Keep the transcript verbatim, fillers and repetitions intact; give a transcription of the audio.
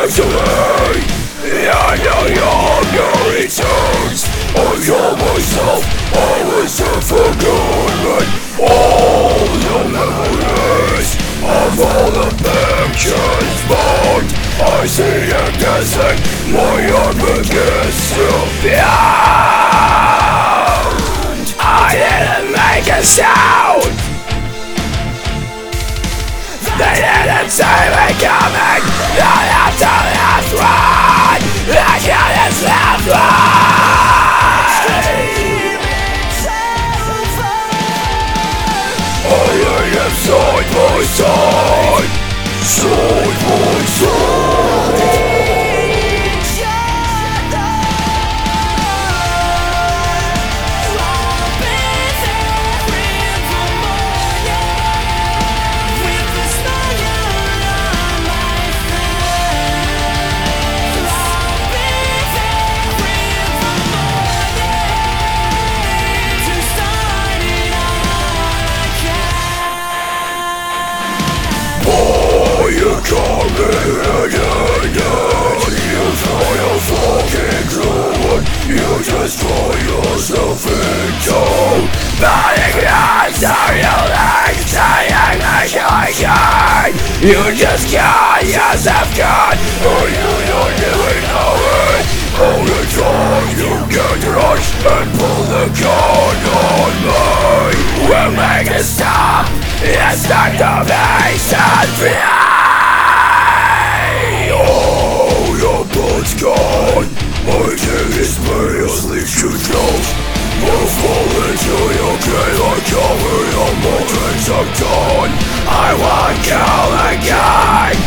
to me. I know your returns. I told myself I was here for good, but all the memories of all the pictures burned. I see you guessing, my heart begins to pound. I didn't make a sound. They didn't see me coming. I have to left run. I can't left run. I am side by side, side by side. You call me again, you try to fucking do it. You destroy yourself into burning eyes are you like saying that I can. You just got yourself gone, or you don't even know it. All the time you get rushed and pull the gun on me. We'll make it stop, it's not the base and fear. Blood's gone, my day is made of sleep you close. You'll fall into your grave, I cover your moments of dawn. I won't kill again.